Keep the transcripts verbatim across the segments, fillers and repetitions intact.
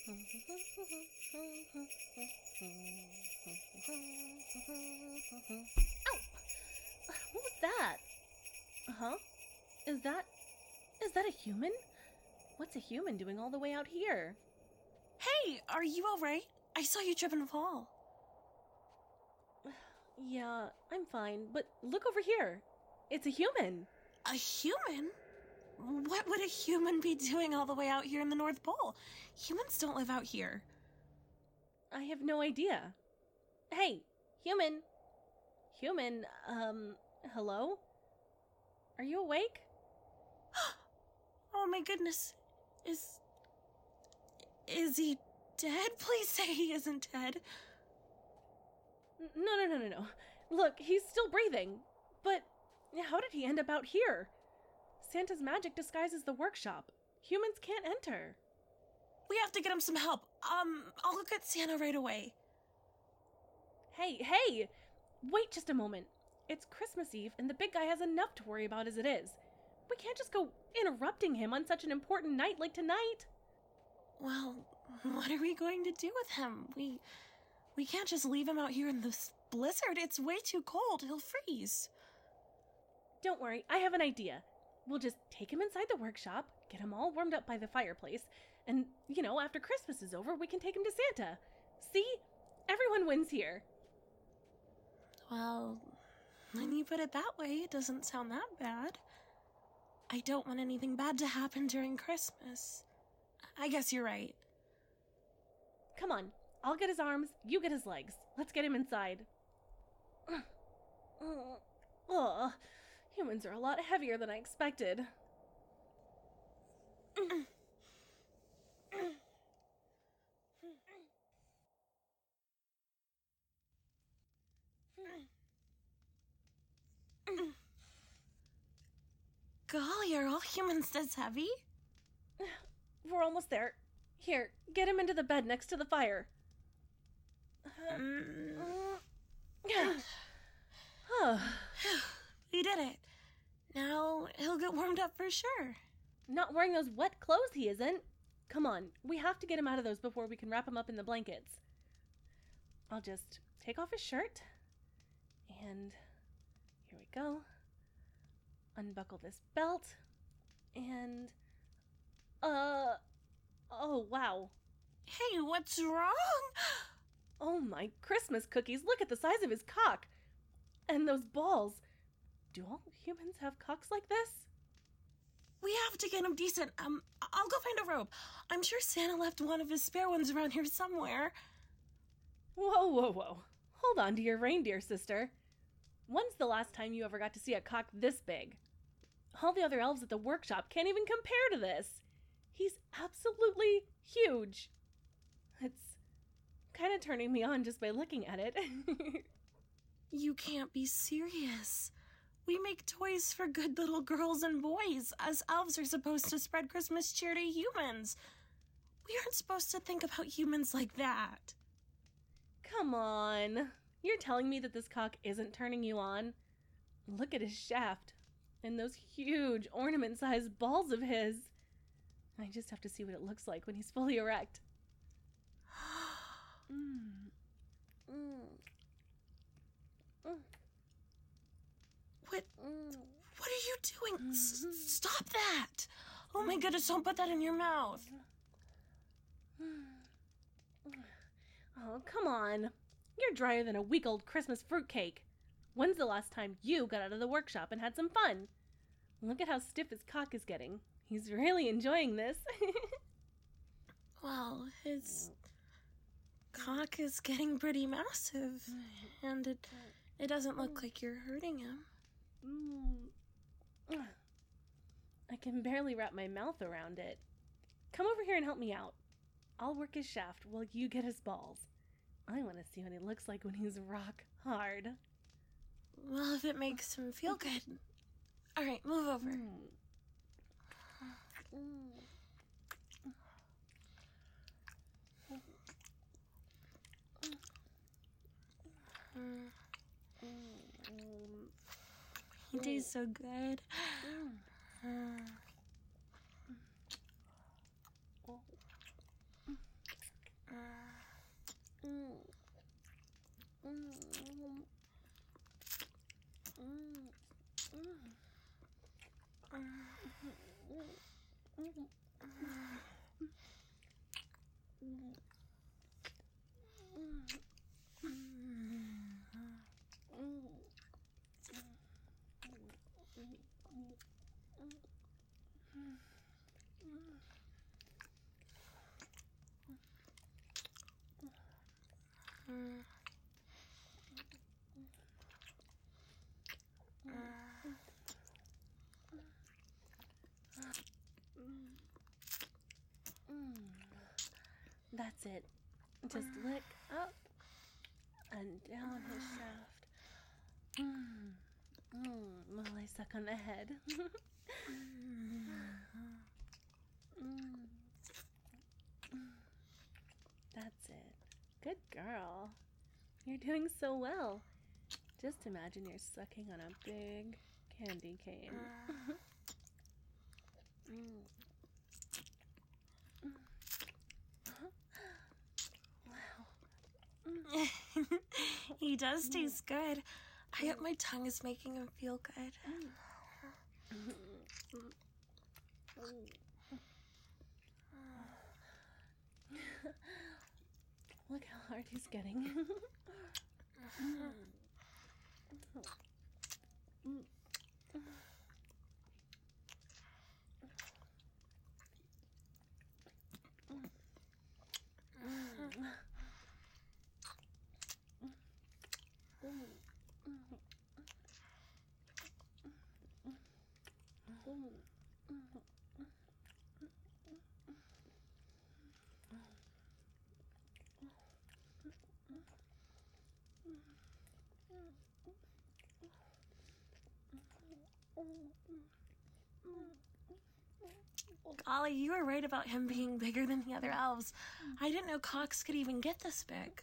Ow! What was that? Huh? Is that... is that a human? What's a human doing all the way out here? Hey, are you alright? I saw you trip and fall. Yeah, I'm fine, but look over here. It's a human. A human? What would a human be doing all the way out here in the North Pole? Humans don't live out here. I have no idea. Hey, human. Human, um, hello? Are you awake? Oh my goodness. Is... Is he dead? Please say he isn't dead. No, no, no, no, no. Look, he's still breathing. But how did he end up out here? Santa's magic disguises the workshop. Humans can't enter. We have to get him some help. Um, I'll look at Santa right away. Hey, hey! Wait just a moment. It's Christmas Eve, and the big guy has enough to worry about as it is. We can't just go interrupting him on such an important night like tonight. Well, what are we going to do with him? We... We can't just leave him out here in this blizzard. It's way too cold. He'll freeze. Don't worry, I have an idea. We'll just take him inside the workshop, get him all warmed up by the fireplace, and, you know, after Christmas is over, we can take him to Santa. See? Everyone wins here. Well, when you put it that way, it doesn't sound that bad. I don't want anything bad to happen during Christmas. I guess you're right. Come on, I'll get his arms, you get his legs. Let's get him inside. Ugh, humans are a lot heavier than I expected. Golly, are all humans this heavy? We're almost there. Here, get him into the bed next to the fire. Mm. We did it. Now he'll get warmed up for sure. Not wearing those wet clothes he isn't. Come on, we have to get him out of those before we can wrap him up in the blankets. I'll just take off his shirt. And here we go. Unbuckle this belt. And... Uh... Oh, wow. Hey, what's wrong? Oh my Christmas cookies, look at the size of his cock! And those balls. Do all humans have cocks like this? We have to get him decent. Um, I'll go find a robe. I'm sure Santa left one of his spare ones around here somewhere. Whoa, whoa, whoa. Hold on to your reindeer, sister. When's the last time you ever got to see a cock this big? All the other elves at the workshop can't even compare to this. He's absolutely huge. It's kind of turning me on just by looking at it. You can't be serious. We make toys for good little girls and boys. Us elves are supposed to spread Christmas cheer to humans. We aren't supposed to think about humans like that. Come on. You're telling me that this cock isn't turning you on? Look at his shaft. And those huge ornament-sized balls of his. I just have to see what it looks like when he's fully erect. mm. Mm. Mm. What? What are you doing? S- stop that! Oh my goodness, don't put that in your mouth. Oh, come on. You're drier than a week-old Christmas fruitcake. When's the last time you got out of the workshop and had some fun? Look at how stiff his cock is getting. He's really enjoying this. Well, his cock is getting pretty massive, and it it doesn't look like you're hurting him. Mm. I can barely wrap my mouth around it. Come over here and help me out. I'll work his shaft while you get his balls. I want to see what he looks like when he's rock hard. Well, if it makes him feel good. All right, move over. Mm. Mm. Mm. Mm. He tastes so good. Mm. Mm. That's it. Just lick up and down his shaft. Mm. Mm. While I suck on the head. Mm. That's it. Good girl. You're doing so well. Just imagine you're sucking on a big candy cane. Mm. He does taste good. I hope my tongue is making him feel good. Look how hard he's getting. Ollie, you were right about him being bigger than the other elves. I didn't know cocks could even get this big.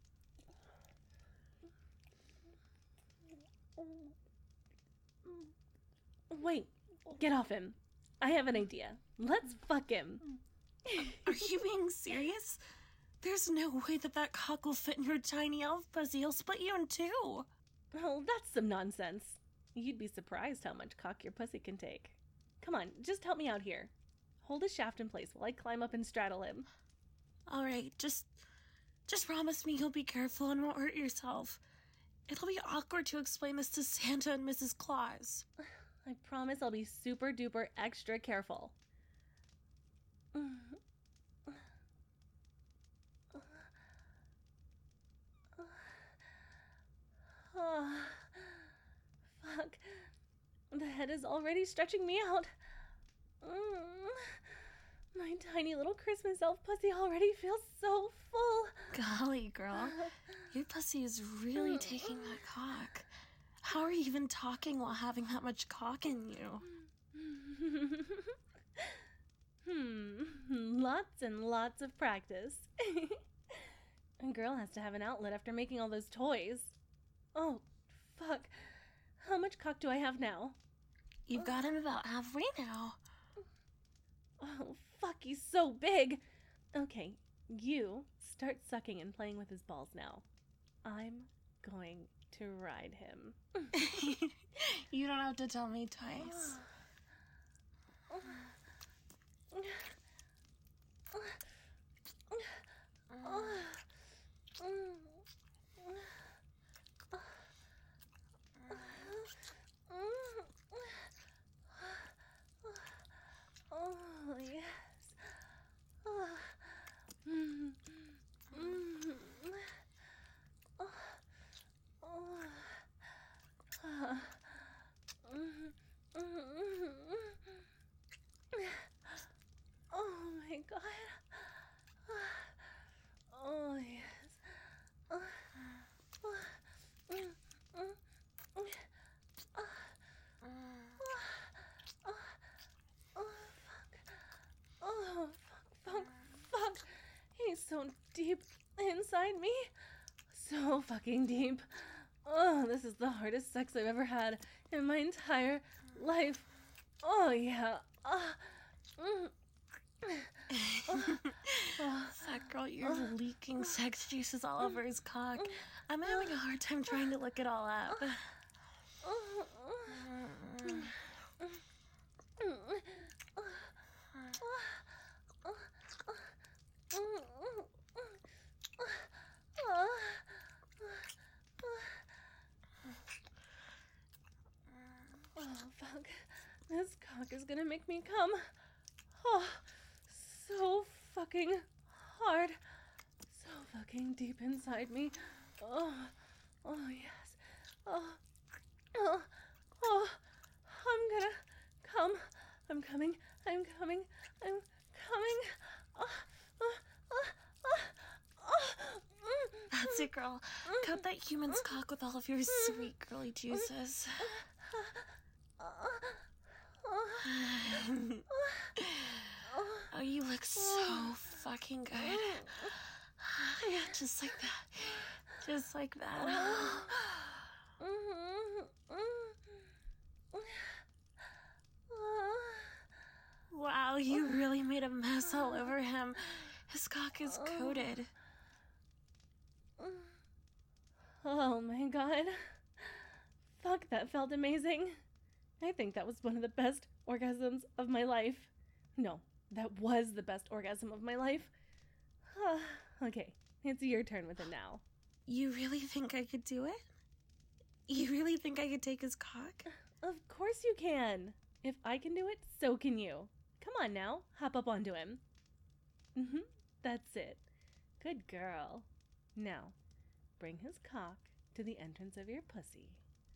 Wait, get off him. I have an idea. Let's fuck him. Are you being serious? There's no way that that cock will fit in your tiny elf pussy. He'll split you in two. Oh, that's some nonsense. You'd be surprised how much cock your pussy can take. Come on, just help me out here. Hold his shaft in place while I climb up and straddle him. All right, just, just promise me you'll be careful and won't hurt yourself. It'll be awkward to explain this to Santa and Missus Claus. I promise I'll be super duper extra careful. Oh, fuck. The head is already stretching me out. Mm. My tiny little Christmas elf pussy already feels so full. Golly, girl. Your pussy is really taking that cock. How are you even talking while having that much cock in you? Hmm. Lots and lots of practice. A girl has to have an outlet after making all those toys. Oh, fuck. How much cock do I have now? You've got him about halfway now. Oh, fuck, he's so big. Okay, you start sucking and playing with his balls now. I'm going to ride him. You don't have to tell me twice. Oh, yes. Oh. Mm. Mm. Oh. Oh. Uh. Mm. Mm. Oh my God. Oh yes. Oh. Oh. Mm. Mm. Oh. Oh, fuck, fuck, fuck. He's so deep inside me. So fucking deep. Oh, this is the hardest sex I've ever had in my entire life. Oh, yeah. Uh, mm. Oh, oh. That girl, you're leaking sex juices all over his cock. I'm having a hard time trying to look it all up. cock. This cock is gonna make me come. Oh, so fucking hard. So fucking deep inside me. Oh, oh yes. Oh, oh, oh. I'm gonna come. I'm coming. I'm coming. I'm coming. Oh, oh, oh, oh, oh. That's it, girl. Coat that human's cock with all of your sweet girly juices. Oh, you look so fucking good. Yeah, just like that. Just like that. Wow, you really made a mess all over him. His cock is coated. Oh my god. Fuck, that felt amazing. I think that was one of the best orgasms of my life. No, that was the best orgasm of my life. Okay, it's your turn with it now. You really think I could do it? You really think I could take his cock? Of course you can. If I can do it, so can you. Come on now, hop up onto him. Mm-hmm, that's it. Good girl. Now, bring his cock to the entrance of your pussy.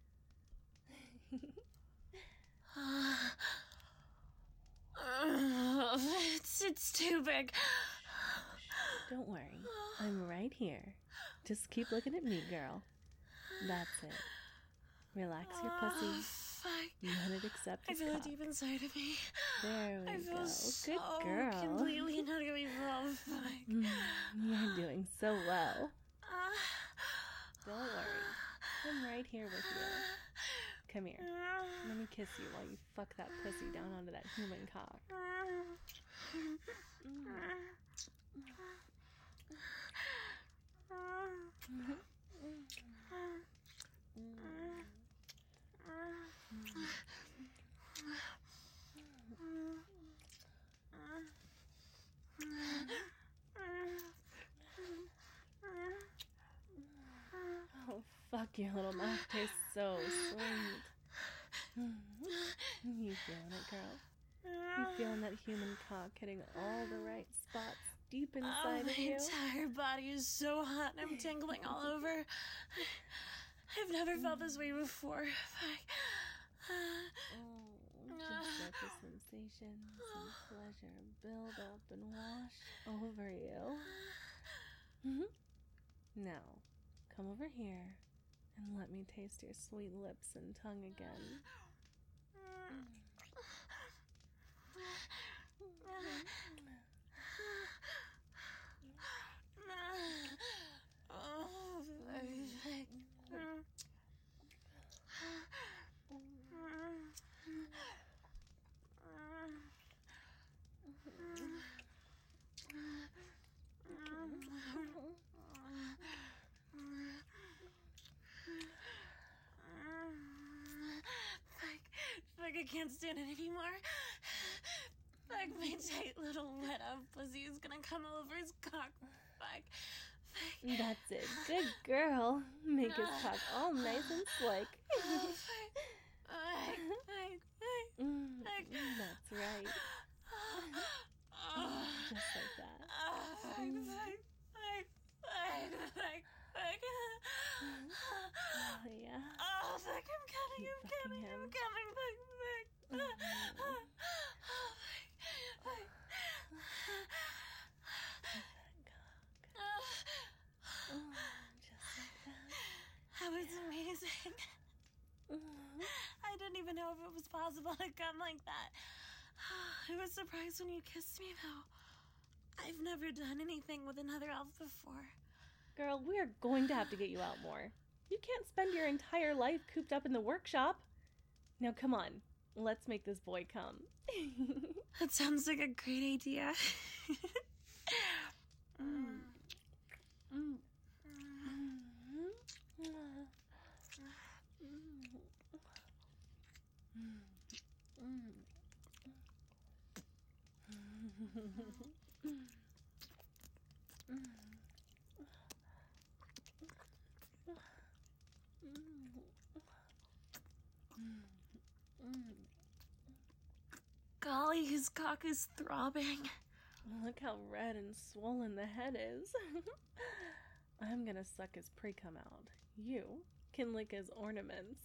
it's, it's too big. Don't worry, I'm right here. Just keep looking at me, girl. That's it. Relax your pussy. Fuck. Let it accept I its feel cock. it deep inside of me. There we I feel go. so Good girl. completely not gonna be well. Fuck. Mm, You're doing so well. Uh, Don't worry. I'm right here with you. Come here. Let me kiss you while you fuck that pussy down onto that human cock. Oh, fuck, your little mouth tastes so sweet. You feeling it, girl? You feeling that human cock hitting all the right spots deep Oh, inside my of you? entire body is so hot and I'm tingling all over. I've never felt this way before. Fuck. Oh, just let the sensations and pleasure build up and wash over you. Mm-hmm. Now, come over here and let me taste your sweet lips and tongue again. Oh, perfect. Fuck, fuck, I can't stand it anymore. Fuck, my tight little wet up pussy is gonna come all over his cock. Fuck. Fuck. That's it. Good girl. Make his cock all nice and slick. Oh, fuck. Fuck, fuck, fuck. Mm, that's right. Oh. Just like that. Oh, fuck, fuck, fuck, fuck, fuck, fuck. Oh, yeah. Oh, fuck, I'm coming, Keep I'm fucking coming, him. I'm coming, fuck, fuck. Mhm. Oh, fuck, fuck. Oh, just like that. That was amazing. Mhm. I didn't even know if it was possible to come like that. I was surprised when you kissed me, though. I've never done anything with another elf before. Girl, we are going to have to get you out more. You can't spend your entire life cooped up in the workshop. Now, come on. Let's make this boy come. That sounds like a great idea. mm. Mm. Mm. Golly, his cock is throbbing. Look how red and swollen the head is. I'm gonna suck his pre-cum out. You can lick his ornaments.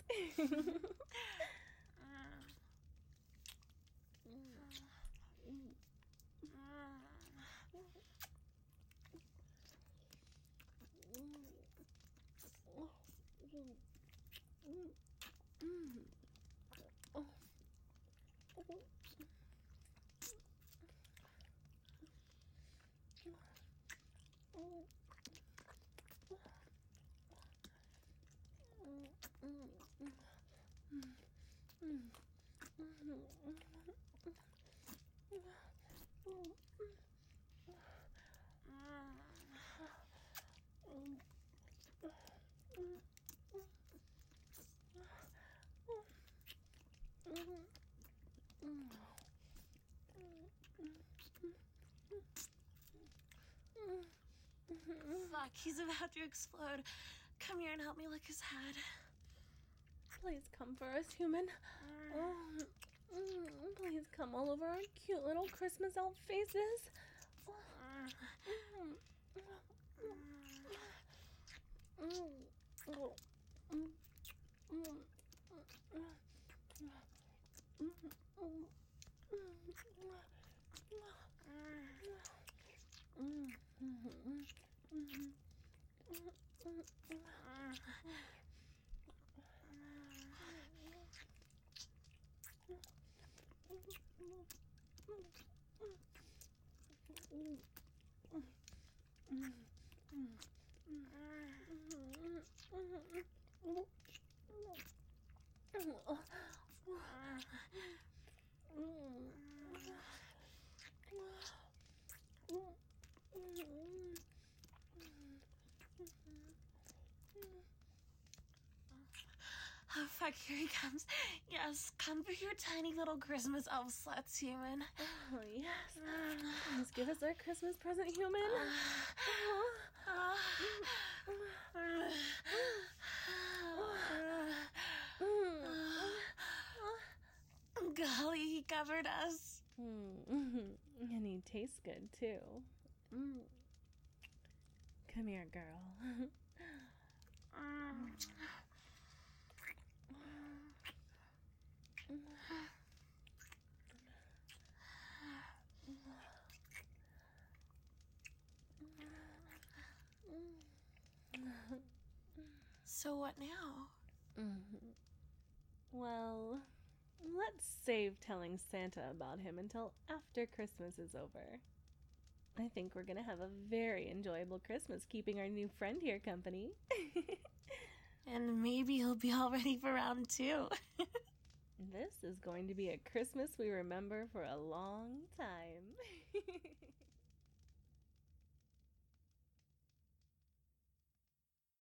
Fuck, he's about to explode. Come here and help me lick his head. Please come for us, human. Oh, please come all over our cute little Christmas elf faces. Oh, fuck, here he comes. Yes, come for your tiny little Christmas elf sluts, human. Oh, yes. Please give us our Christmas present, human. Golly, he covered us. Mm-hmm. And he tastes good, too. Mm. Come here, girl. So what now? Mm-hmm. Well, let's save telling Santa about him until after Christmas is over. I think we're gonna have a very enjoyable Christmas keeping our new friend here company. And maybe he'll be all ready for round two. This is going to be a Christmas we remember for a long time.